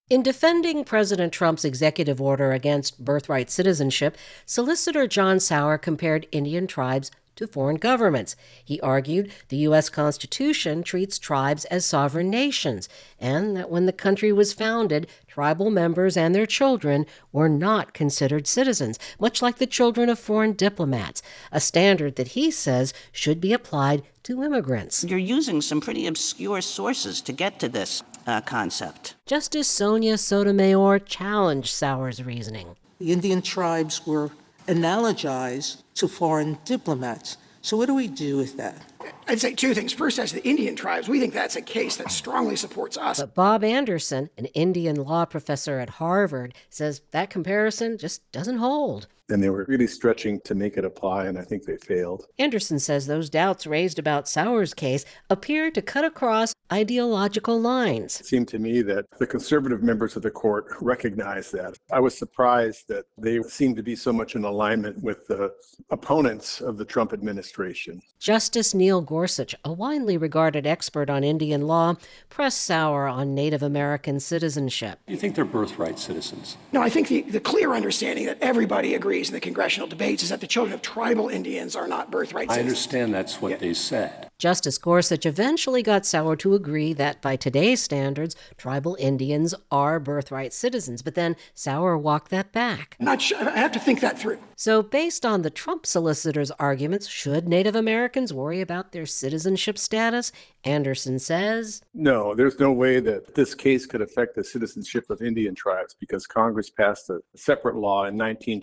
In defending President Trump's executive order against birthright citizenship, Solicitor John Sauer compared Indian tribes to foreign governments. He argued the U.S. Constitution treats tribes as sovereign nations, and that when the country was founded, tribal members and their children were not considered citizens, much like the children of foreign diplomats, a standard that he says should be applied to immigrants. You're using some pretty obscure sources to get to this concept. Justice Sonia Sotomayor challenged Sauer's reasoning. The Indian tribes were analogized to foreign diplomats. So what do we do with that? I'd say two things. First, as the Indian tribes, we think that's a case that strongly supports us. But Bob Anderson, an Indian law professor at Harvard, says that comparison just doesn't hold. And they were really stretching to make it apply, and I think they failed. Anderson says those doubts raised about Sauer's case appear to cut across ideological lines. It seemed to me that the conservative members of the court recognized that. I was surprised that they seemed to be so much in alignment with the opponents of the Trump administration. Justice Neil Gorsuch, a widely regarded expert on Indian law, pressed Sauer on Native American citizenship. Do you think they're birthright citizens? No, I think the clear understanding that everybody agrees in the congressional debates is that the children of tribal Indians are not birthright citizens. I understand that's what they said. Justice Gorsuch eventually got Sauer to agree that by today's standards, tribal Indians are birthright citizens. But then Sauer walked that back. Not sure. I have to think that through. So based on the Trump solicitor's arguments, should Native Americans worry about their citizenship status? Anderson says, no, there's no way that this case could affect the citizenship of Indian tribes because Congress passed a separate law in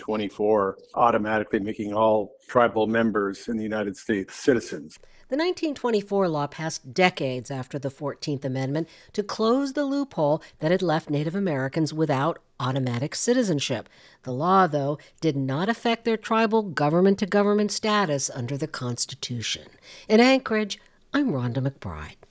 1924, automatically making all tribal members in the United States citizens. The 1924 law passed decades after the 14th Amendment to close the loophole that had left Native Americans without automatic citizenship. The law, though, did not affect their tribal government-to-government status under the Constitution. In Anchorage, I'm Rhonda McBride.